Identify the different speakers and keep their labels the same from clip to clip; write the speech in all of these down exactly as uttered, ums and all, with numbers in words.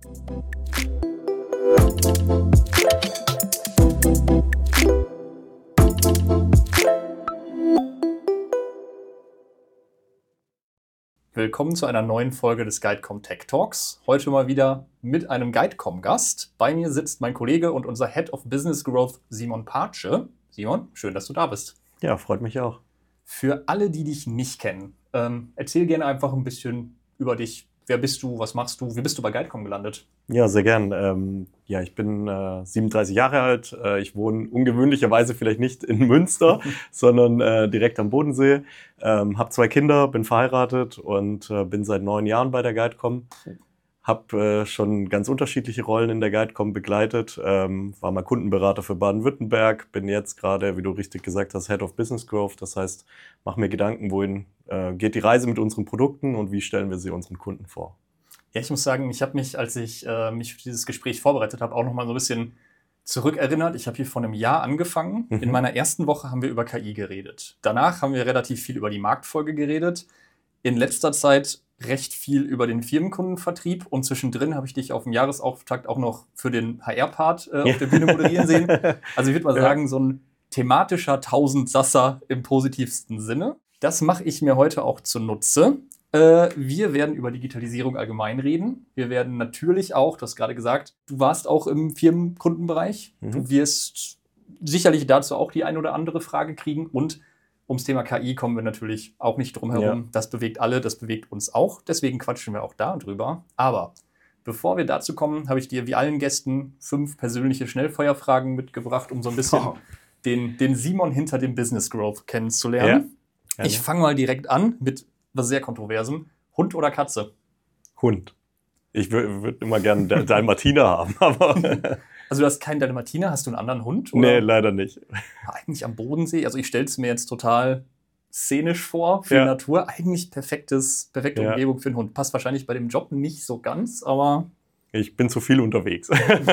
Speaker 1: Willkommen zu einer neuen Folge des GuideCom Tech Talks. Heute mal wieder mit einem GuideCom-Gast. Bei mir sitzt mein Kollege und unser Head of Business Growth, Simon Patsche. Simon, schön, dass du da bist.
Speaker 2: Ja, freut mich auch.
Speaker 1: Für alle, die dich nicht kennen, ähm, erzähl gerne einfach ein bisschen über dich. Wer bist du, was machst du, wie bist du bei GuideCom gelandet?
Speaker 2: Ja, sehr gern. Ähm, ja, ich bin äh, siebenunddreißig Jahre alt. Äh, ich wohne ungewöhnlicherweise vielleicht nicht in Münster, sondern äh, direkt am Bodensee. Ähm, habe zwei Kinder, bin verheiratet und äh, bin seit neun Jahren bei der GuideCom. Habe äh, schon ganz unterschiedliche Rollen in der GuideCom begleitet. Ähm, war mal Kundenberater für Baden-Württemberg. Bin jetzt gerade, wie du richtig gesagt hast, Head of Business Growth. Das heißt, mache mir Gedanken, wohin äh, geht die Reise mit unseren Produkten und wie stellen wir sie unseren Kunden vor.
Speaker 1: Ja, ich muss sagen, ich habe mich, als ich äh, mich für dieses Gespräch vorbereitet habe, auch noch mal so ein bisschen zurückerinnert. Ich habe hier vor einem Jahr angefangen. Mhm. In meiner ersten Woche haben wir über K I geredet. Danach haben wir relativ viel über die Marktfolge geredet. In letzter Zeit recht viel über den Firmenkundenvertrieb und zwischendrin habe ich dich auf dem Jahresauftakt auch noch für den H R-Part äh, auf der Bühne moderieren sehen. Also ich würde mal ja. sagen, so ein thematischer Tausendsasser im positivsten Sinne. Das mache ich mir heute auch zunutze. Äh, wir werden über Digitalisierung allgemein reden. Wir werden natürlich auch, du hast gerade gesagt, du warst auch im Firmenkundenbereich. Mhm. Du wirst sicherlich dazu auch die ein oder andere Frage kriegen und ums Thema K I kommen wir natürlich auch nicht drum herum. Ja. Das bewegt alle, das bewegt uns auch. Deswegen quatschen wir auch da drüber. Aber bevor wir dazu kommen, habe ich dir wie allen Gästen fünf persönliche Schnellfeuerfragen mitgebracht, um so ein bisschen oh. den, den Simon hinter dem Business Growth kennenzulernen. Ja. Ich fange mal direkt an mit was sehr Kontroversem. Hund oder Katze?
Speaker 2: Hund. Ich würde würd immer gerne Dalmatiner haben. Aber
Speaker 1: also du hast keinen Dalmatiner, hast du einen anderen Hund? Oder?
Speaker 2: Nee, leider nicht.
Speaker 1: Eigentlich am Bodensee. Also ich stelle es mir jetzt total szenisch vor, für ja. Natur. Eigentlich perfektes, perfekte ja. Umgebung für einen Hund. Passt wahrscheinlich bei dem Job nicht so ganz, aber...
Speaker 2: Ich bin zu viel unterwegs.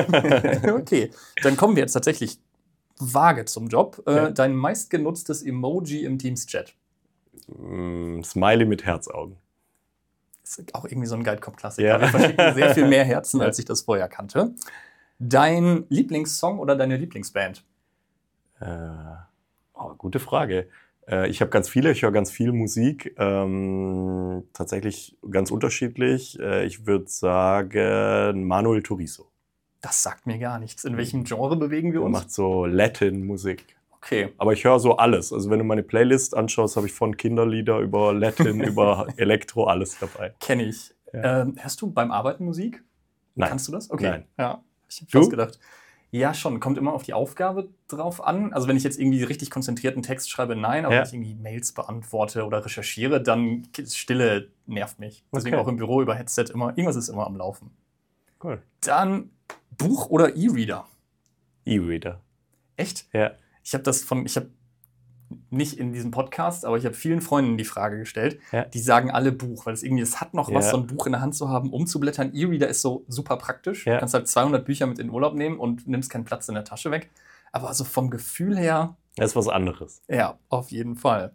Speaker 1: Okay, dann kommen wir jetzt tatsächlich vage zum Job.
Speaker 2: Ja.
Speaker 1: Äh, dein meistgenutztes Emoji im Teams-Chat?
Speaker 2: Mm, Smiley mit Herzaugen.
Speaker 1: Das ist auch irgendwie so ein GuideCom-Klassiker. Ja. Wir verschicken sehr viel mehr Herzen, ja. als ich das vorher kannte. Dein Lieblingssong oder deine Lieblingsband?
Speaker 2: Äh, oh, gute Frage. Äh, ich habe ganz viele, ich höre ganz viel Musik. Ähm, tatsächlich ganz unterschiedlich. Äh, ich würde sagen Manuel Turizo.
Speaker 1: Das sagt mir gar nichts. In welchem Genre bewegen wir uns?
Speaker 2: Er macht so Latin-Musik.
Speaker 1: Okay.
Speaker 2: Aber ich höre so alles. Also wenn du meine Playlist anschaust, habe ich von Kinderlieder über Latin, über Elektro, alles dabei.
Speaker 1: Kenne ich. Ja. Ähm, hörst du beim Arbeiten Musik?
Speaker 2: Nein.
Speaker 1: Kannst du das? Okay.
Speaker 2: Nein.
Speaker 1: Ja, ich habe fast gedacht. Ja, schon. Kommt immer auf die Aufgabe drauf an. Also wenn ich jetzt irgendwie richtig konzentrierten Text schreibe, nein. Aber ja. wenn ich irgendwie Mails beantworte oder recherchiere, dann Stille nervt mich. Deswegen okay. auch im Büro über Headset immer, irgendwas ist immer am Laufen.
Speaker 2: Cool.
Speaker 1: Dann Buch oder E-Reader?
Speaker 2: E-Reader.
Speaker 1: Echt?
Speaker 2: Ja.
Speaker 1: Ich habe das von, ich habe nicht in diesem Podcast, aber ich habe vielen Freunden die Frage gestellt, ja. die sagen alle Buch, weil es irgendwie, es hat noch ja. was, so ein Buch in der Hand zu haben, umzublättern. E-Reader ist so super praktisch. Ja. Du kannst halt zweihundert Bücher mit in den Urlaub nehmen und nimmst keinen Platz in der Tasche weg. Aber also vom Gefühl her...
Speaker 2: Das ist was anderes.
Speaker 1: Ja, auf jeden Fall.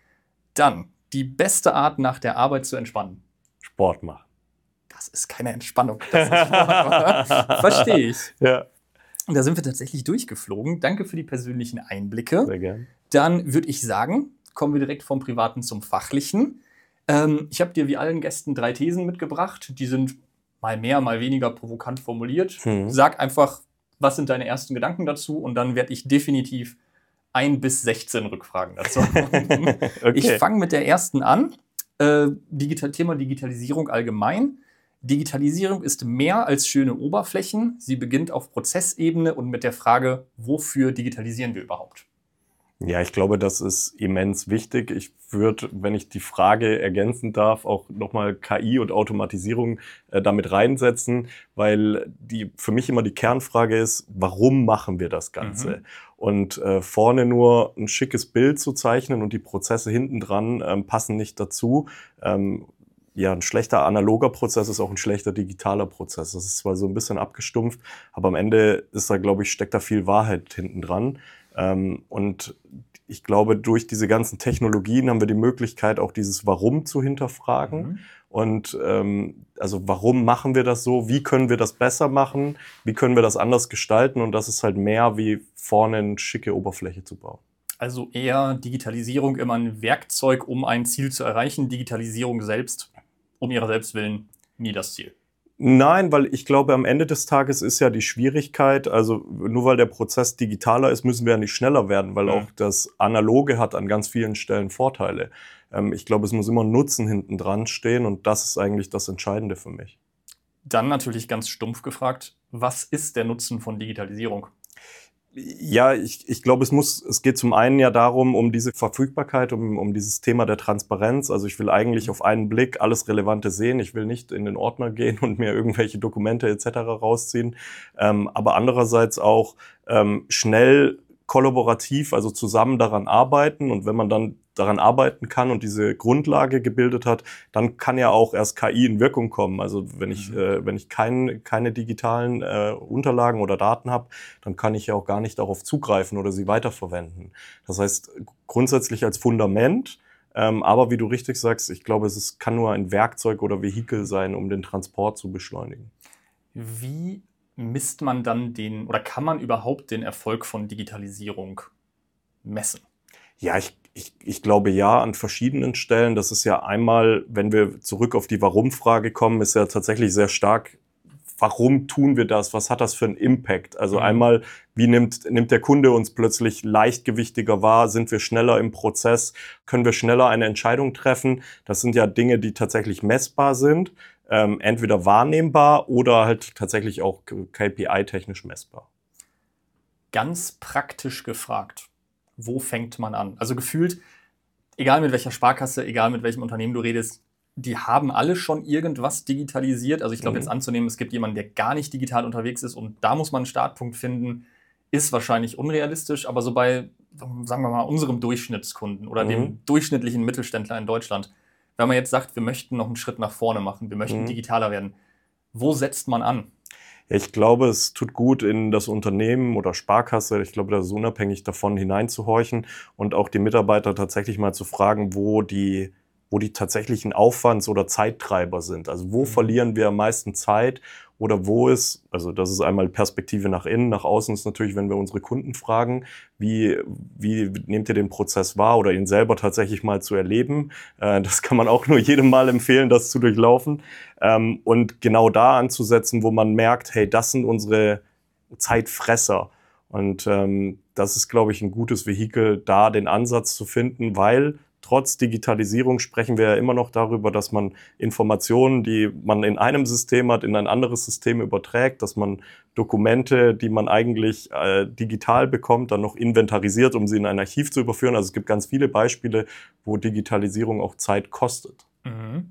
Speaker 1: Dann, die beste Art nach der Arbeit zu entspannen.
Speaker 2: Sport machen.
Speaker 1: Das ist keine Entspannung. Das ist Sport. Verstehe ich.
Speaker 2: Ja.
Speaker 1: Und da sind wir tatsächlich durchgeflogen. Danke für die persönlichen Einblicke.
Speaker 2: Sehr gern.
Speaker 1: Dann würde ich sagen, kommen wir direkt vom Privaten zum Fachlichen. Ähm, ich habe dir wie allen Gästen drei Thesen mitgebracht. Die sind mal mehr, mal weniger provokant formuliert. Hm. Sag einfach, was sind deine ersten Gedanken dazu? Und dann werde ich definitiv ein bis sechzehn Rückfragen dazu haben. Okay. Ich fange mit der ersten an. Äh, Digital- Thema Digitalisierung allgemein. Digitalisierung ist mehr als schöne Oberflächen. Sie beginnt auf Prozessebene und mit der Frage, wofür digitalisieren wir überhaupt?
Speaker 2: Ja, ich glaube, das ist immens wichtig. Ich würde, wenn ich die Frage ergänzen darf, auch nochmal K I und Automatisierung äh, damit reinsetzen, weil die für mich immer die Kernfrage ist, warum machen wir das Ganze? Mhm. Und äh, vorne nur ein schickes Bild zu zeichnen und die Prozesse hinten dran ähm, passen nicht dazu. Ähm, Ja, ein schlechter analoger Prozess ist auch ein schlechter digitaler Prozess. Das ist zwar so ein bisschen abgestumpft, aber am Ende ist da, glaube ich, steckt da viel Wahrheit hinten dran. Ähm, und ich glaube, durch diese ganzen Technologien haben wir die Möglichkeit, auch dieses Warum zu hinterfragen. Mhm. Und ähm, also warum machen wir das so? Wie können wir das besser machen? Wie können wir das anders gestalten? Und das ist halt mehr wie vorne eine schicke Oberfläche zu bauen.
Speaker 1: Also eher Digitalisierung immer ein Werkzeug, um ein Ziel zu erreichen. Digitalisierung selbst, um ihrer selbst willen, nie das Ziel.
Speaker 2: Nein, weil ich glaube, am Ende des Tages ist ja die Schwierigkeit, also nur weil der Prozess digitaler ist, müssen wir ja nicht schneller werden, weil mhm. auch das Analoge hat an ganz vielen Stellen Vorteile. Ähm, ich glaube, es muss immer Nutzen hinten dran stehen und das ist eigentlich das Entscheidende für mich.
Speaker 1: Dann natürlich ganz stumpf gefragt, was ist der Nutzen von Digitalisierung?
Speaker 2: Ja, ich, ich glaube, es muss, es geht zum einen ja darum, um diese Verfügbarkeit, um, um dieses Thema der Transparenz. Also ich will eigentlich auf einen Blick alles Relevante sehen. Ich will nicht in den Ordner gehen und mir irgendwelche Dokumente et cetera rausziehen. Ähm, aber andererseits auch ähm, schnell kollaborativ, also zusammen daran arbeiten. Und wenn man dann daran arbeiten kann und diese Grundlage gebildet hat, dann kann ja auch erst K I in Wirkung kommen. Also wenn ich, mhm. äh, wenn ich kein, keine digitalen äh, Unterlagen oder Daten habe, dann kann ich ja auch gar nicht darauf zugreifen oder sie weiterverwenden. Das heißt, grundsätzlich als Fundament, ähm, aber wie du richtig sagst, ich glaube, es ist, kann nur ein Werkzeug oder Vehikel sein, um den Transport zu beschleunigen.
Speaker 1: Wie misst man dann den, oder kann man überhaupt den Erfolg von Digitalisierung messen?
Speaker 2: Ja, ich, ich, ich glaube ja, an verschiedenen Stellen. Das ist ja einmal, wenn wir zurück auf die Warum-Frage kommen, ist ja tatsächlich sehr stark, warum tun wir das? Was hat das für einen Impact? Also mhm. einmal, wie nimmt, nimmt der Kunde uns plötzlich leichtgewichtiger wahr? Sind wir schneller im Prozess? Können wir schneller eine Entscheidung treffen? Das sind ja Dinge, die tatsächlich messbar sind. Ähm, entweder wahrnehmbar oder halt tatsächlich auch K P I-technisch messbar.
Speaker 1: Ganz praktisch gefragt, wo fängt man an? Also gefühlt, egal mit welcher Sparkasse, egal mit welchem Unternehmen du redest, die haben alle schon irgendwas digitalisiert. Also ich glaube, mhm. jetzt anzunehmen, es gibt jemanden, der gar nicht digital unterwegs ist und da muss man einen Startpunkt finden, ist wahrscheinlich unrealistisch. Aber so bei, sagen wir mal, unserem Durchschnittskunden oder mhm. dem durchschnittlichen Mittelständler in Deutschland, wenn man jetzt sagt, wir möchten noch einen Schritt nach vorne machen, wir möchten mhm. digitaler werden, wo setzt man an?
Speaker 2: Ja, ich glaube, es tut gut, in das Unternehmen oder Sparkasse, ich glaube, das ist unabhängig davon, hineinzuhorchen und auch die Mitarbeiter tatsächlich mal zu fragen, wo die, wo die tatsächlichen Aufwands- oder Zeittreiber sind. Also wo mhm. verlieren wir am meisten Zeit oder wo ist, also das ist einmal Perspektive nach innen, nach außen ist natürlich, wenn wir unsere Kunden fragen, wie, wie nehmt ihr den Prozess wahr oder ihn selber tatsächlich mal zu erleben. Äh, das kann man auch nur jedem Mal empfehlen, das zu durchlaufen. Ähm, und genau da anzusetzen, wo man merkt, hey, das sind unsere Zeitfresser. Und ähm, das ist, glaube ich, ein gutes Vehikel, da den Ansatz zu finden, weil trotz Digitalisierung sprechen wir ja immer noch darüber, dass man Informationen, die man in einem System hat, in ein anderes System überträgt, dass man Dokumente, die man eigentlich äh, digital bekommt, dann noch inventarisiert, um sie in ein Archiv zu überführen. Also es gibt ganz viele Beispiele, wo Digitalisierung auch Zeit kostet.
Speaker 1: Mhm.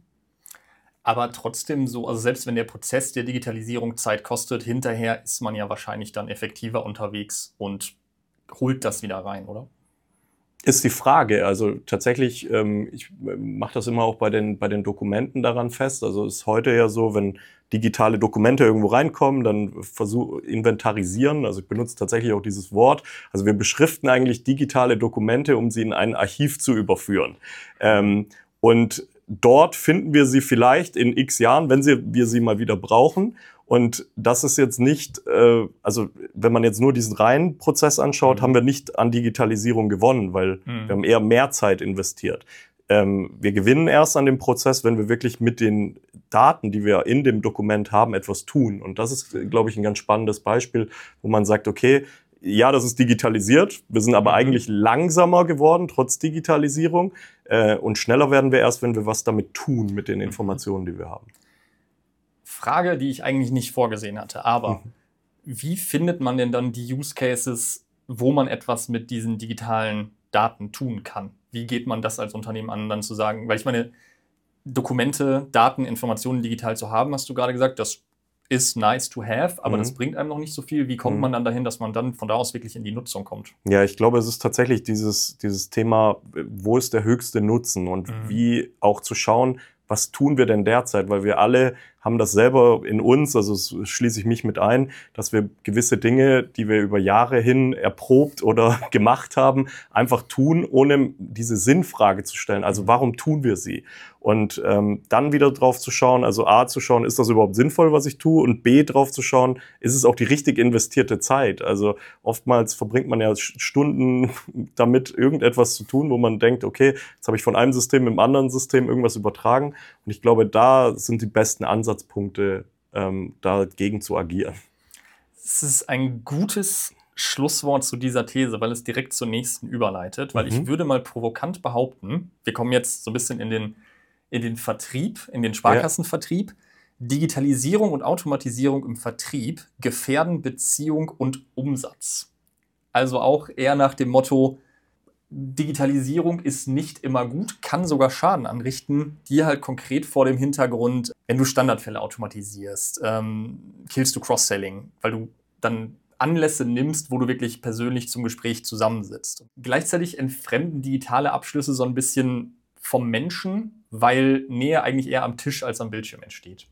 Speaker 1: Aber trotzdem so, also selbst wenn der Prozess der Digitalisierung Zeit kostet, hinterher ist man ja wahrscheinlich dann effektiver unterwegs und holt das wieder rein, oder?
Speaker 2: Ist die Frage. Also tatsächlich, ähm, ich mache das immer auch bei den, bei den Dokumenten daran fest. Also ist heute ja so, wenn digitale Dokumente irgendwo reinkommen, dann versuche inventarisieren. Also ich benutze tatsächlich auch dieses Wort. Also wir beschriften eigentlich digitale Dokumente, um sie in ein Archiv zu überführen. Ähm, und dort finden wir sie vielleicht in x Jahren, wenn sie, wir sie mal wieder brauchen. Und das ist jetzt nicht, äh, also wenn man jetzt nur diesen reinen Prozess anschaut, mhm. haben wir nicht an Digitalisierung gewonnen, weil mhm. wir haben eher mehr Zeit investiert. Ähm, wir gewinnen erst an dem Prozess, wenn wir wirklich mit den Daten, die wir in dem Dokument haben, etwas tun. Und das ist, glaube ich, ein ganz spannendes Beispiel, wo man sagt, okay, ja, das ist digitalisiert, wir sind aber mhm. eigentlich langsamer geworden, trotz Digitalisierung. Äh, und schneller werden wir erst, wenn wir was damit tun, mit den Informationen, die wir haben.
Speaker 1: Frage, die ich eigentlich nicht vorgesehen hatte, aber mhm. wie findet man denn dann die Use Cases, wo man etwas mit diesen digitalen Daten tun kann? Wie geht man das als Unternehmen an, dann zu sagen, weil ich meine, Dokumente, Daten, Informationen digital zu haben, hast du gerade gesagt, das ist nice to have, aber mhm. das bringt einem noch nicht so viel. Wie kommt mhm. man dann dahin, dass man dann von da aus wirklich in die Nutzung kommt?
Speaker 2: Ja, ich glaube, es ist tatsächlich dieses, dieses Thema, wo ist der höchste Nutzen und mhm. wie auch zu schauen, was tun wir denn derzeit? Weil wir alle haben das selber in uns, also das schließe ich mich mit ein, dass wir gewisse Dinge, die wir über Jahre hin erprobt oder gemacht haben, einfach tun, ohne diese Sinnfrage zu stellen. Also warum tun wir sie? Und ähm, dann wieder drauf zu schauen, also A, zu schauen, ist das überhaupt sinnvoll, was ich tue? Und B, drauf zu schauen, ist es auch die richtig investierte Zeit? Also oftmals verbringt man ja Stunden damit, irgendetwas zu tun, wo man denkt, okay, jetzt habe ich von einem System im anderen System irgendwas übertragen. Und ich glaube, da sind die besten Ansatzpunkte, ähm, dagegen zu agieren.
Speaker 1: Es ist ein gutes Schlusswort zu dieser These, weil es direkt zur nächsten überleitet. Weil mhm. ich würde mal provokant behaupten, wir kommen jetzt so ein bisschen in den in den Vertrieb, in den Sparkassenvertrieb. Ja. Digitalisierung und Automatisierung im Vertrieb gefährden Beziehung und Umsatz. Also auch eher nach dem Motto, Digitalisierung ist nicht immer gut, kann sogar Schaden anrichten, die halt konkret vor dem Hintergrund, wenn du Standardfälle automatisierst, ähm, killst du Cross-Selling, weil du dann Anlässe nimmst, wo du wirklich persönlich zum Gespräch zusammensitzt. Gleichzeitig entfremden digitale Abschlüsse so ein bisschen vom Menschen, weil Nähe eigentlich eher am Tisch als am Bildschirm entsteht.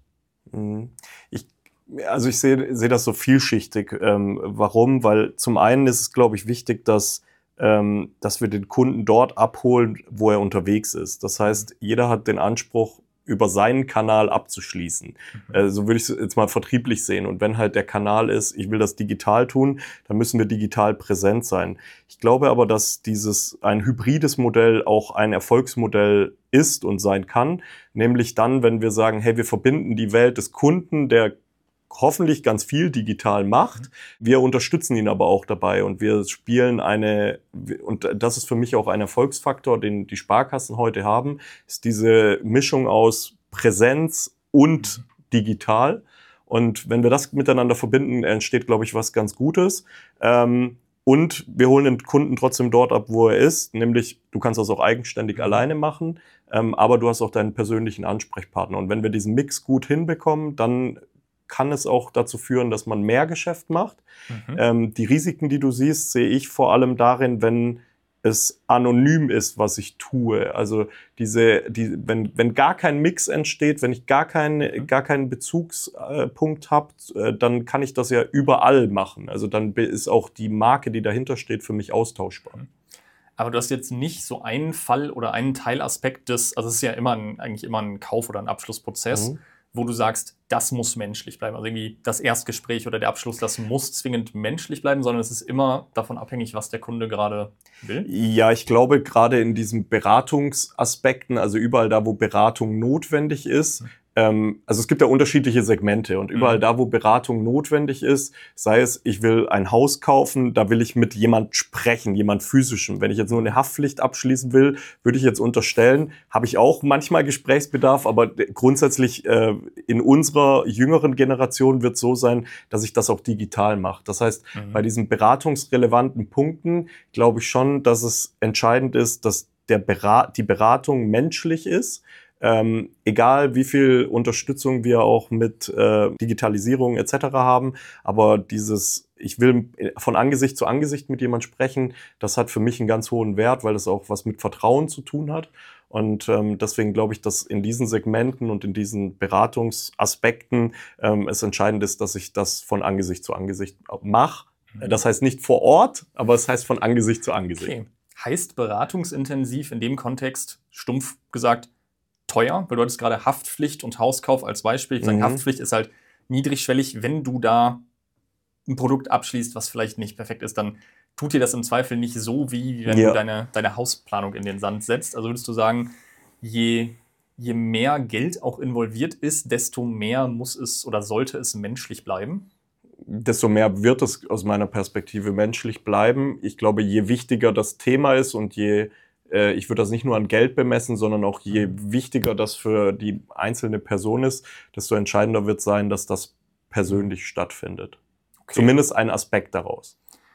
Speaker 2: Ich, also ich sehe, sehe das so vielschichtig. Ähm, warum? Weil zum einen ist es, glaube ich, wichtig, dass, ähm, dass wir den Kunden dort abholen, wo er unterwegs ist. Das heißt, jeder hat den Anspruch, über seinen Kanal abzuschließen. Mhm. Äh, so würde ich es jetzt mal vertrieblich sehen. Und wenn halt der Kanal ist, ich will das digital tun, dann müssen wir digital präsent sein. Ich glaube aber, dass dieses ein hybrides Modell auch ein Erfolgsmodell ist und sein kann. Nämlich dann, wenn wir sagen, hey, wir verbinden die Welt des Kunden, der hoffentlich ganz viel digital macht. Wir unterstützen ihn aber auch dabei und wir spielen eine, und das ist für mich auch ein Erfolgsfaktor, den die Sparkassen heute haben, ist diese Mischung aus Präsenz und digital. Und wenn wir das miteinander verbinden, entsteht, glaube ich, was ganz Gutes. Ähm, und wir holen den Kunden trotzdem dort ab, wo er ist, nämlich du kannst das auch eigenständig mhm. alleine machen, ähm, aber du hast auch deinen persönlichen Ansprechpartner. Und wenn wir diesen Mix gut hinbekommen, dann kann es auch dazu führen, dass man mehr Geschäft macht. Mhm. Ähm, die Risiken, die du siehst, sehe ich vor allem darin, wenn es anonym ist, was ich tue. Also diese, die, wenn, wenn gar kein Mix entsteht, wenn ich gar, keine, gar keinen Bezugspunkt habe, äh, dann kann ich das ja überall machen. Also dann ist auch die Marke, die dahinter steht, für mich austauschbar.
Speaker 1: Aber du hast jetzt nicht so einen Fall oder einen Teilaspekt des, also es ist ja immer ein, eigentlich immer ein Kauf- oder ein Abschlussprozess, mhm. wo du sagst, das muss menschlich bleiben. Also irgendwie das Erstgespräch oder der Abschluss, das muss zwingend menschlich bleiben, sondern es ist immer davon abhängig, was der Kunde gerade will.
Speaker 2: Ja, ich glaube, gerade in diesen Beratungsaspekten, also überall da, wo Beratung notwendig ist, mhm. ähm, also es gibt ja unterschiedliche Segmente und überall mhm. da, wo Beratung notwendig ist, sei es, ich will ein Haus kaufen, da will ich mit jemand sprechen, jemand physischem. Wenn ich jetzt nur eine Haftpflicht abschließen will, würde ich jetzt unterstellen, habe ich auch manchmal Gesprächsbedarf, aber grundsätzlich äh, in unserer jüngeren Generation wird es so sein, dass ich das auch digital mache. Das heißt, mhm. bei diesen beratungsrelevanten Punkten glaube ich schon, dass es entscheidend ist, dass der Berat- die Beratung menschlich ist. Ähm, egal wie viel Unterstützung wir auch mit äh, Digitalisierung et cetera haben, aber dieses, ich will von Angesicht zu Angesicht mit jemand sprechen, das hat für mich einen ganz hohen Wert, weil das auch was mit Vertrauen zu tun hat. Und ähm, deswegen glaube ich, dass in diesen Segmenten und in diesen Beratungsaspekten ähm, es entscheidend ist, dass ich das von Angesicht zu Angesicht mache. Mhm. Das heißt nicht vor Ort, aber es heißt von Angesicht zu Angesicht.
Speaker 1: Okay. Heißt beratungsintensiv in dem Kontext, stumpf gesagt, teuer, weil du hattest gerade Haftpflicht und Hauskauf als Beispiel. Ich sage, mhm. Haftpflicht ist halt niedrigschwellig. Wenn du da ein Produkt abschließt, was vielleicht nicht perfekt ist, dann tut dir das im Zweifel nicht so, wie wenn ja. du deine, deine Hausplanung in den Sand setzt. Also würdest du sagen, je, je mehr Geld auch involviert ist, desto mehr muss es oder sollte es menschlich bleiben?
Speaker 2: Desto mehr wird es aus meiner Perspektive menschlich bleiben. Ich glaube, je wichtiger das Thema ist und je ich würde das nicht nur an Geld bemessen, sondern auch je wichtiger das für die einzelne Person ist, desto entscheidender wird sein, dass das persönlich stattfindet. Okay. Zumindest ein Aspekt daraus.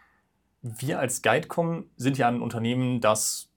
Speaker 1: Wir als Guidecom sind ja ein Unternehmen, das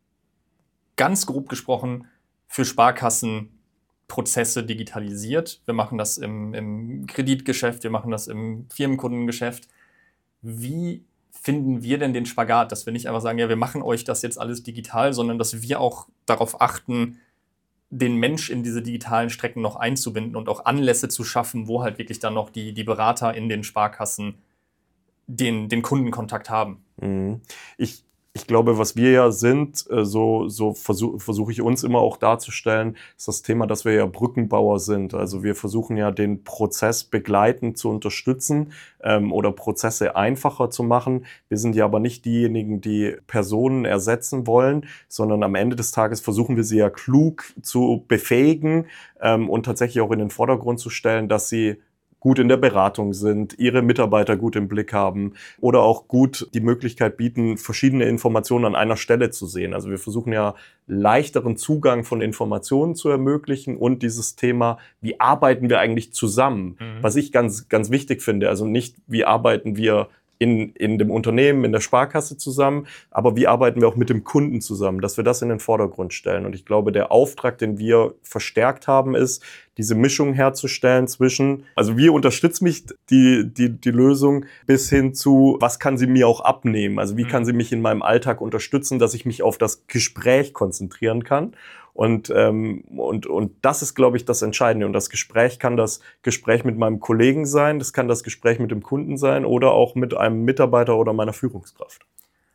Speaker 1: ganz grob gesprochen für Sparkassen Prozesse digitalisiert. Wir machen das im, im Kreditgeschäft, wir machen das im Firmenkundengeschäft. Wie finden wir denn den Spagat, dass wir nicht einfach sagen, ja, wir machen euch das jetzt alles digital, sondern dass wir auch darauf achten, den Mensch in diese digitalen Strecken noch einzubinden und auch Anlässe zu schaffen, wo halt wirklich dann noch die, die Berater in den Sparkassen den, den Kundenkontakt haben.
Speaker 2: Mhm. Ich Ich glaube, was wir ja sind, so, so versuche versuch ich uns immer auch darzustellen, ist das Thema, dass wir ja Brückenbauer sind. Also wir versuchen ja den Prozess begleitend zu unterstützen ähm, oder Prozesse einfacher zu machen. Wir sind ja aber nicht diejenigen, die Personen ersetzen wollen, sondern am Ende des Tages versuchen wir sie ja klug zu befähigen ähm, und tatsächlich auch in den Vordergrund zu stellen, dass sie gut in der Beratung sind, ihre Mitarbeiter gut im Blick haben oder auch gut die Möglichkeit bieten, verschiedene Informationen an einer Stelle zu sehen. Also wir versuchen ja leichteren Zugang von Informationen zu ermöglichen und dieses Thema, wie arbeiten wir eigentlich zusammen, mhm. was ich ganz, ganz wichtig finde. Also nicht, wie arbeiten wir in, in dem Unternehmen, in der Sparkasse zusammen, aber wie arbeiten wir auch mit dem Kunden zusammen, dass wir das in den Vordergrund stellen. Und ich glaube, der Auftrag, den wir verstärkt haben, ist, diese Mischung herzustellen zwischen, also wie unterstützt mich die, die, die Lösung bis hin zu, was kann sie mir auch abnehmen? Also wie kann sie mich in meinem Alltag unterstützen, dass ich mich auf das Gespräch konzentrieren kann? Und, ähm, und, und das ist, glaube ich, das Entscheidende. Und das Gespräch kann das Gespräch mit meinem Kollegen sein, das kann das Gespräch mit dem Kunden sein oder auch mit einem Mitarbeiter oder meiner Führungskraft.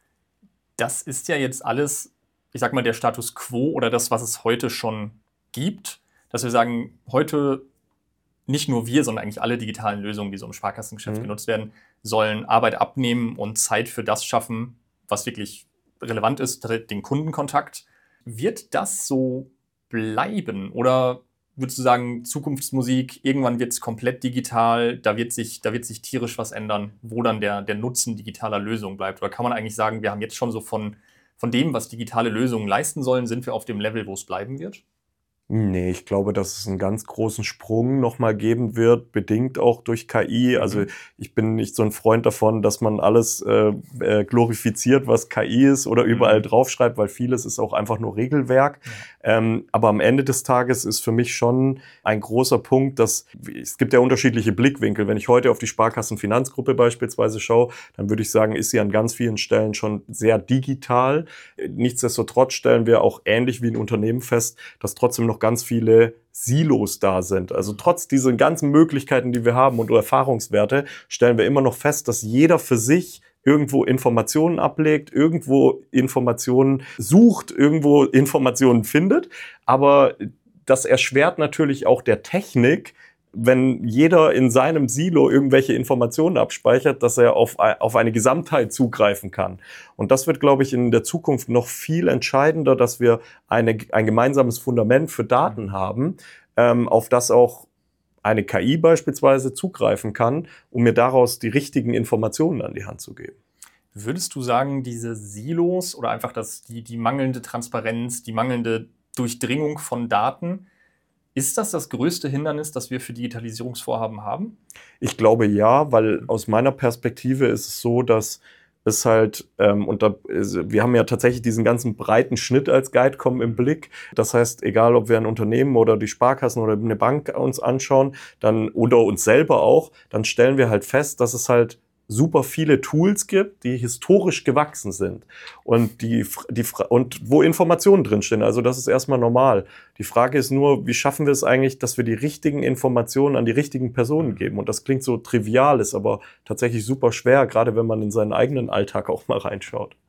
Speaker 1: Das ist ja jetzt alles, ich sag mal, der Status quo oder das, was es heute schon gibt. Dass wir sagen, heute nicht nur wir, sondern eigentlich alle digitalen Lösungen, die so im Sparkassengeschäft mhm. genutzt werden, sollen Arbeit abnehmen und Zeit für das schaffen, was wirklich relevant ist, den Kundenkontakt. Wird das so bleiben? Oder würdest du sagen, Zukunftsmusik, irgendwann wird es komplett digital, da wird sich, da wird sich tierisch was ändern, wo dann der, der Nutzen digitaler Lösungen bleibt? Oder kann man eigentlich sagen, wir haben jetzt schon so von, von dem, was digitale Lösungen leisten sollen, sind wir auf dem Level, wo es bleiben wird? Nee, ich glaube, dass es einen ganz großen Sprung nochmal geben wird, bedingt auch durch K I. Also ich bin nicht so ein Freund davon, dass man alles äh, äh, glorifiziert, was K I ist oder überall mhm. draufschreibt, weil vieles ist auch einfach nur Regelwerk. Ja. Ähm, aber am Ende des Tages ist für mich schon ein großer Punkt, dass es gibt ja unterschiedliche Blickwinkel. Wenn ich heute auf die Sparkassenfinanzgruppe beispielsweise schaue, dann würde ich sagen, ist sie an ganz vielen Stellen schon sehr digital. Nichtsdestotrotz stellen wir auch ähnlich wie ein Unternehmen fest, dass trotzdem noch ganz viele Silos da sind. Also trotz dieser ganzen Möglichkeiten, die wir haben und Erfahrungswerte, stellen wir immer noch fest, dass jeder für sich irgendwo Informationen ablegt, irgendwo Informationen sucht, irgendwo Informationen findet. Aber das erschwert natürlich auch der Technik, wenn jeder in seinem Silo irgendwelche Informationen abspeichert, dass er auf, auf eine Gesamtheit zugreifen kann. Und das wird, glaube ich, in der Zukunft noch viel entscheidender, dass wir eine, ein gemeinsames Fundament für Daten haben, ähm, auf das auch eine K I beispielsweise zugreifen kann, um mir daraus die richtigen Informationen an die Hand zu geben. Würdest du sagen, diese Silos oder einfach das, die, die mangelnde Transparenz, die mangelnde Durchdringung von Daten, ist das das größte Hindernis, das wir für Digitalisierungsvorhaben haben?
Speaker 2: Ich glaube ja, weil aus meiner Perspektive ist es so, dass es halt, ähm, und da, wir haben ja tatsächlich diesen ganzen breiten Schnitt als Guidecom im Blick. Das heißt, egal ob wir ein Unternehmen oder die Sparkassen oder eine Bank uns anschauen, dann oder uns selber auch, dann stellen wir halt fest, dass es halt super viele Tools gibt, die historisch gewachsen sind und die, die und wo Informationen drinstehen. Also das ist erstmal normal. Die Frage ist nur, wie schaffen wir es eigentlich, dass wir die richtigen Informationen an die richtigen Personen geben? Und das klingt so trivial, ist aber tatsächlich super schwer, gerade wenn man in seinen eigenen Alltag auch mal reinschaut.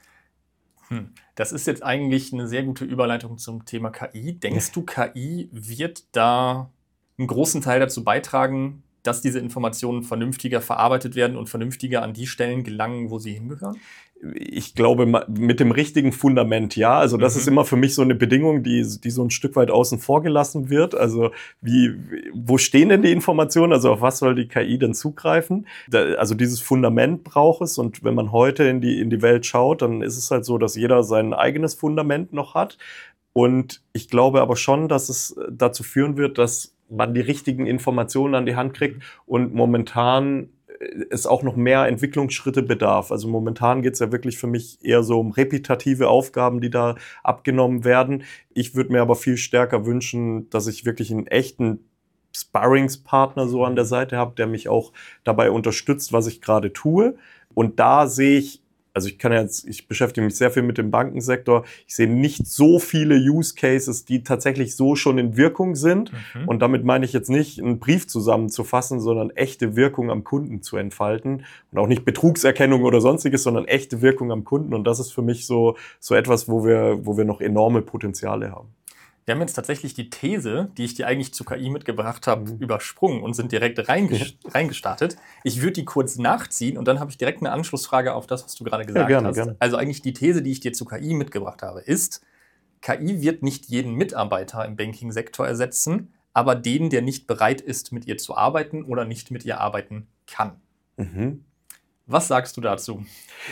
Speaker 1: Hm. Das ist jetzt eigentlich eine sehr gute Überleitung zum Thema K I. Denkst du, K I wird da einen großen Teil dazu beitragen, dass diese Informationen vernünftiger verarbeitet werden und vernünftiger an die Stellen gelangen, wo sie hingehören?
Speaker 2: Ich glaube, mit dem richtigen Fundament, ja. Also das mhm. ist immer für mich so eine Bedingung, die, die so ein Stück weit außen vor gelassen wird. Also wie, wo stehen denn die Informationen? Also auf was soll die K I denn zugreifen? Da, also dieses Fundament braucht es. Und wenn man heute in die, in die Welt schaut, dann ist es halt so, dass jeder sein eigenes Fundament noch hat. Und ich glaube aber schon, dass es dazu führen wird, dass man die richtigen Informationen an die Hand kriegt und momentan es auch noch mehr Entwicklungsschritte bedarf. Also momentan geht es ja wirklich für mich eher so um repetitive Aufgaben, die da abgenommen werden. Ich würde mir aber viel stärker wünschen, dass ich wirklich einen echten Sparringspartner so an der Seite habe, der mich auch dabei unterstützt, was ich gerade tue. Und da sehe ich also ich kann jetzt, ich beschäftige mich sehr viel mit dem Bankensektor. Ich sehe nicht so viele Use Cases, die tatsächlich so schon in Wirkung sind. Mhm. Und damit meine ich jetzt nicht, einen Brief zusammenzufassen, sondern echte Wirkung am Kunden zu entfalten. Und auch nicht Betrugserkennung oder sonstiges, sondern echte Wirkung am Kunden. Und das ist für mich so, so etwas, wo wir, wo wir noch enorme Potenziale haben.
Speaker 1: Wir haben jetzt tatsächlich die These, die ich dir eigentlich zu K I mitgebracht habe, mhm. übersprungen und sind direkt reinges- reingestartet. Ich würde die kurz nachziehen und dann habe ich direkt eine Anschlussfrage auf das, was du gerade gesagt ja, gerne, hast. Gerne. Also eigentlich die These, die ich dir zu K I mitgebracht habe, ist, K I wird nicht jeden Mitarbeiter im Banking-Sektor ersetzen, aber den, der nicht bereit ist, mit ihr zu arbeiten oder nicht mit ihr arbeiten kann. Mhm. Was sagst du dazu?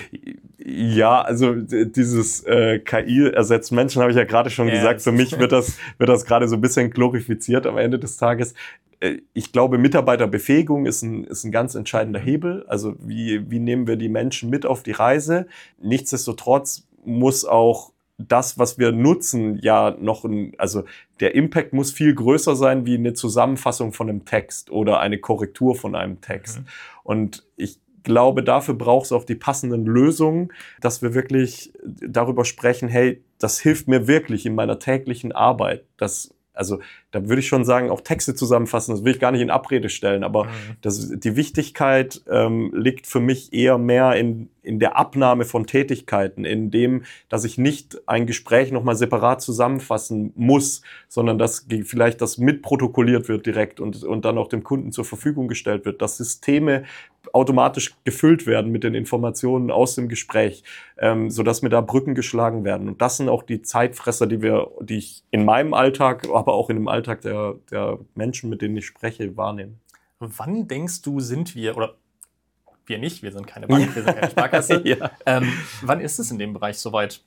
Speaker 2: Ja, also dieses äh, K I ersetzt Menschen, habe ich ja gerade schon yes. gesagt. Für mich wird das, wird das gerade so ein bisschen glorifiziert am Ende des Tages. Äh, ich glaube, Mitarbeiterbefähigung ist ein, ist ein ganz entscheidender Hebel. Also wie, wie nehmen wir die Menschen mit auf die Reise? Nichtsdestotrotz muss auch das, was wir nutzen, ja noch ein, also der Impact muss viel größer sein wie eine Zusammenfassung von einem Text oder eine Korrektur von einem Text. Mhm. Und ich Ich glaube, dafür braucht es auch die passenden Lösungen, dass wir wirklich darüber sprechen, hey, das hilft mir wirklich in meiner täglichen Arbeit. Das, also da würde ich schon sagen, auch Texte zusammenfassen, das will ich gar nicht in Abrede stellen, aber mhm. das, die Wichtigkeit ähm, liegt für mich eher mehr in, in der Abnahme von Tätigkeiten, in dem, dass ich nicht ein Gespräch nochmal separat zusammenfassen muss, sondern dass vielleicht das mitprotokolliert wird direkt und, und dann auch dem Kunden zur Verfügung gestellt wird, dass Systeme automatisch gefüllt werden mit den Informationen aus dem Gespräch, ähm, sodass mir da Brücken geschlagen werden. Und das sind auch die Zeitfresser, die wir, die ich in meinem Alltag, aber auch in dem Alltag der, der Menschen, mit denen ich spreche, wahrnehme.
Speaker 1: Wann denkst du, sind wir, oder wir nicht, wir sind keine Bank, wir sind keine Sparkasse, ja. ähm, wann ist es in dem Bereich soweit?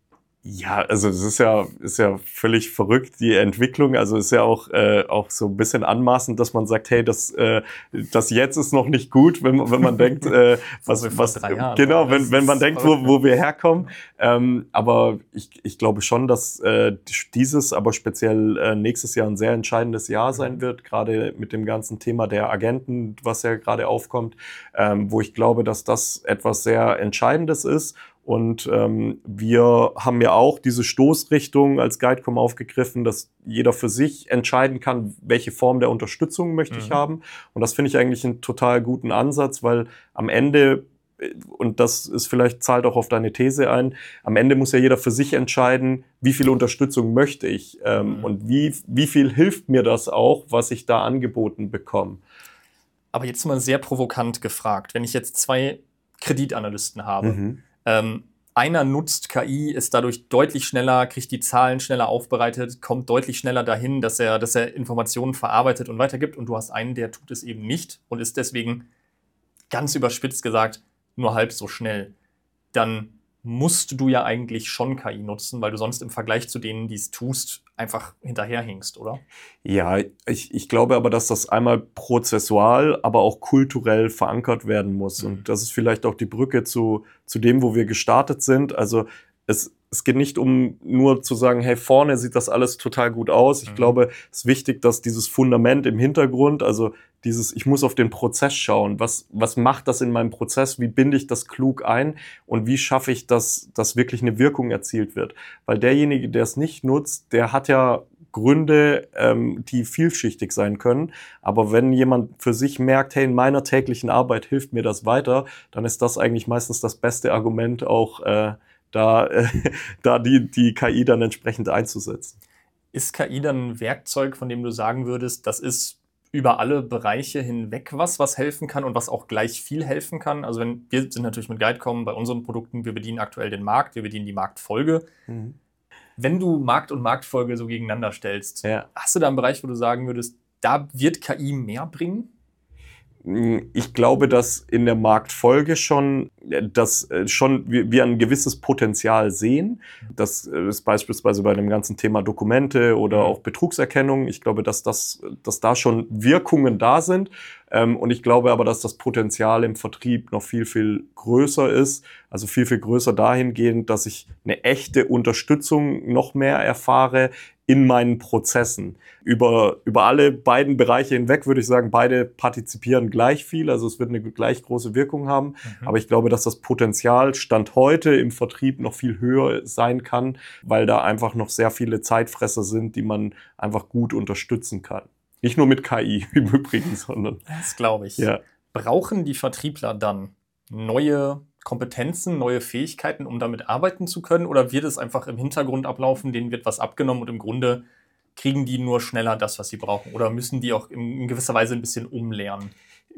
Speaker 2: Ja, also es ist ja, ist ja völlig verrückt, die Entwicklung. Also es ist ja auch, äh, auch so ein bisschen anmaßend, dass man sagt, hey, das, äh, das jetzt ist noch nicht gut, wenn man, wenn man denkt, äh, was, so was, drei Jahren, genau, wenn, wenn man denkt, wo, wo wir herkommen. Ähm, aber ich, ich glaube schon, dass äh, dieses, aber speziell äh, nächstes Jahr ein sehr entscheidendes Jahr sein wird, gerade mit dem ganzen Thema der Agenten, was ja gerade aufkommt, ähm, wo ich glaube, dass das etwas sehr Entscheidendes ist. Und ähm, wir haben ja auch diese Stoßrichtung als GuideCom aufgegriffen, dass jeder für sich entscheiden kann, welche Form der Unterstützung möchte mhm. ich haben. Und das finde ich eigentlich einen total guten Ansatz, weil am Ende, und das ist vielleicht, zahlt auch auf deine These ein, am Ende muss ja jeder für sich entscheiden, wie viel Unterstützung möchte ich ähm, mhm. und wie, wie viel hilft mir das auch, was ich da angeboten bekomme.
Speaker 1: Aber jetzt mal sehr provokant gefragt, wenn ich jetzt zwei Kreditanalysten habe, mhm. Ähm, einer nutzt K I, ist dadurch deutlich schneller, kriegt die Zahlen schneller aufbereitet, kommt deutlich schneller dahin, dass er, dass er Informationen verarbeitet und weitergibt. Und du hast einen, der tut es eben nicht und ist deswegen, ganz überspitzt gesagt, nur halb so schnell. Dann musst du ja eigentlich schon K I nutzen, weil du sonst im Vergleich zu denen, die es tust, einfach hinterherhinkst, oder?
Speaker 2: Ja, ich, ich glaube aber, dass das einmal prozessual, aber auch kulturell verankert werden muss. Mhm. Und das ist vielleicht auch die Brücke zu, zu dem, wo wir gestartet sind. Also es, es geht nicht um nur zu sagen, hey, vorne sieht das alles total gut aus. Ich mhm. glaube, es ist wichtig, dass dieses Fundament im Hintergrund, also dieses, ich muss auf den Prozess schauen. Was, was macht das in meinem Prozess? Wie binde ich das klug ein? Und wie schaffe ich, dass, dass wirklich eine Wirkung erzielt wird? Weil derjenige, der es nicht nutzt, der hat ja Gründe, ähm, die vielschichtig sein können. Aber wenn jemand für sich merkt, hey, in meiner täglichen Arbeit hilft mir das weiter, dann ist das eigentlich meistens das beste Argument, auch äh, da, äh, da die, die K I dann entsprechend einzusetzen.
Speaker 1: Ist K I dann ein Werkzeug, von dem du sagen würdest, das ist über alle Bereiche hinweg was, was helfen kann und was auch gleich viel helfen kann? Also wenn wir sind natürlich mit GuideCom bei unseren Produkten, wir bedienen aktuell den Markt, wir bedienen die Marktfolge. Mhm. Wenn du Markt und Marktfolge so gegeneinander stellst, ja. hast du da einen Bereich, wo du sagen würdest, da wird K I mehr bringen?
Speaker 2: Ich glaube, dass in der Marktfolge schon, dass schon wir ein gewisses Potenzial sehen. Das ist beispielsweise bei dem ganzen Thema Dokumente oder auch Betrugserkennung. Ich glaube, dass das, dass da schon Wirkungen da sind. Und ich glaube aber, dass das Potenzial im Vertrieb noch viel, viel größer ist. Also viel, viel größer dahingehend, dass ich eine echte Unterstützung noch mehr erfahre in meinen Prozessen. Über, über alle beiden Bereiche hinweg würde ich sagen, beide partizipieren gleich viel, also es wird eine gleich große Wirkung haben. Mhm. Aber ich glaube, dass das Potenzial Stand heute im Vertrieb noch viel höher sein kann, weil da einfach noch sehr viele Zeitfresser sind, die man einfach gut unterstützen kann. Nicht nur mit K I im Übrigen, sondern...
Speaker 1: Das glaube ich.
Speaker 2: Ja.
Speaker 1: Brauchen die Vertriebler dann neue Kompetenzen, neue Fähigkeiten, um damit arbeiten zu können? Oder wird es einfach im Hintergrund ablaufen, denen wird was abgenommen und im Grunde kriegen die nur schneller das, was sie brauchen? Oder müssen die auch in gewisser Weise ein bisschen umlernen?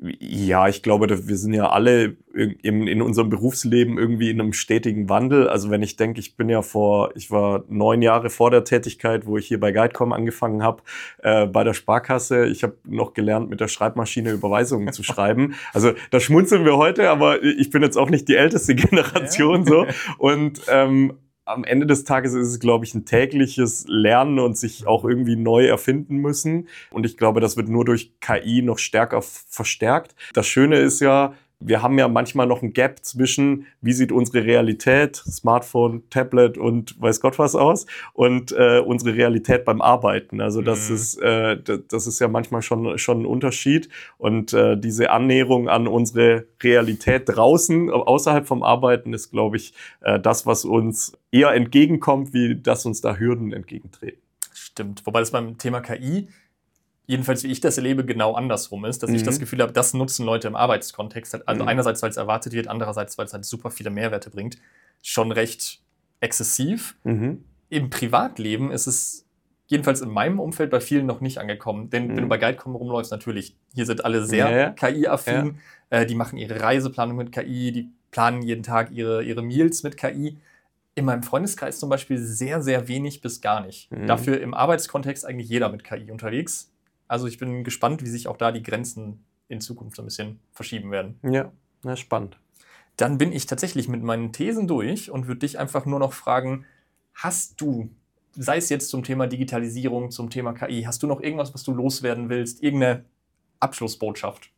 Speaker 2: Ja, ich glaube, wir sind ja alle in, in unserem Berufsleben irgendwie in einem stetigen Wandel. Also wenn ich denke, ich bin ja vor, ich war neun Jahre vor der Tätigkeit, wo ich hier bei Guidecom angefangen habe, äh, bei der Sparkasse. Ich habe noch gelernt, mit der Schreibmaschine Überweisungen zu schreiben. Also da schmunzeln wir heute, aber ich bin jetzt auch nicht die älteste Generation so. Und ähm, am Ende des Tages ist es, glaube ich, ein tägliches Lernen und sich auch irgendwie neu erfinden müssen. Und ich glaube, das wird nur durch K I noch stärker verstärkt. Das Schöne ist ja, wir haben ja manchmal noch ein Gap zwischen, wie sieht unsere Realität, Smartphone, Tablet und weiß Gott was aus, und äh, unsere Realität beim Arbeiten. Also das mhm. ist äh, das ist ja manchmal schon schon ein Unterschied. Und äh, diese Annäherung an unsere Realität draußen, außerhalb vom Arbeiten, ist, glaube ich, äh, das, was uns eher entgegenkommt, wie dass uns da Hürden entgegentreten.
Speaker 1: Stimmt. Wobei das beim Thema K I, jedenfalls wie ich das erlebe, genau andersrum ist, dass mhm. ich das Gefühl habe, das nutzen Leute im Arbeitskontext. Also mhm. einerseits, weil es erwartet wird, andererseits, weil es halt super viele Mehrwerte bringt, schon recht exzessiv. Mhm. Im Privatleben ist es jedenfalls in meinem Umfeld bei vielen noch nicht angekommen. Denn mhm. wenn du bei Guidecom rumläufst, natürlich, hier sind alle sehr ja, ja. K I-affin. Ja. Äh, die machen ihre Reiseplanung mit K I, die planen jeden Tag ihre, ihre Meals mit K I. In meinem Freundeskreis zum Beispiel sehr, sehr wenig bis gar nicht. Mhm. Dafür im Arbeitskontext eigentlich jeder mit K I unterwegs. Also ich bin gespannt, wie sich auch da die Grenzen in Zukunft so ein bisschen verschieben werden.
Speaker 2: Ja, na, spannend.
Speaker 1: Dann bin ich tatsächlich mit meinen Thesen durch und würde dich einfach nur noch fragen, hast du, sei es jetzt zum Thema Digitalisierung, zum Thema K I, hast du noch irgendwas, was du loswerden willst? Irgendeine Abschlussbotschaft?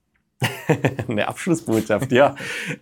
Speaker 2: Eine Abschlussbotschaft, ja.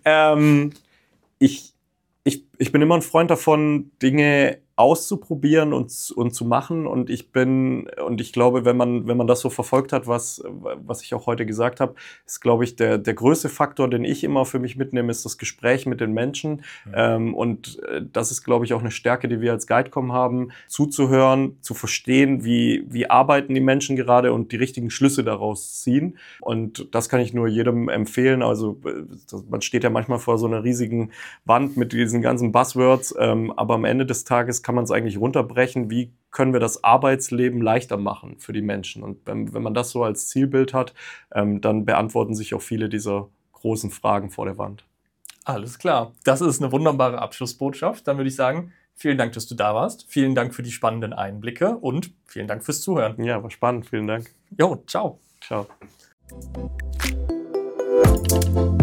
Speaker 2: ähm, ich, ich, ich bin immer ein Freund davon, Dinge auszuprobieren und, und zu machen. Und ich bin, und ich glaube, wenn man, wenn man das so verfolgt hat, was, was ich auch heute gesagt habe, ist, glaube ich, der, der größte Faktor, den ich immer für mich mitnehme, ist das Gespräch mit den Menschen. Mhm. Ähm, und das ist, glaube ich, auch eine Stärke, die wir als Guidecom haben, zuzuhören, zu verstehen, wie, wie arbeiten die Menschen gerade und die richtigen Schlüsse daraus ziehen. Und das kann ich nur jedem empfehlen. Also man steht ja manchmal vor so einer riesigen Wand mit diesen ganzen Buzzwords, ähm, aber am Ende des Tages kann man es eigentlich runterbrechen, wie können wir das Arbeitsleben leichter machen für die Menschen. Und wenn, wenn man das so als Zielbild hat, ähm, dann beantworten sich auch viele dieser großen Fragen vor der Wand.
Speaker 1: Alles klar. Das ist eine wunderbare Abschlussbotschaft. Dann würde ich sagen, vielen Dank, dass du da warst. Vielen Dank für die spannenden Einblicke und vielen Dank fürs Zuhören.
Speaker 2: Ja, war spannend. Vielen Dank.
Speaker 1: Jo, ciao.
Speaker 2: Ciao.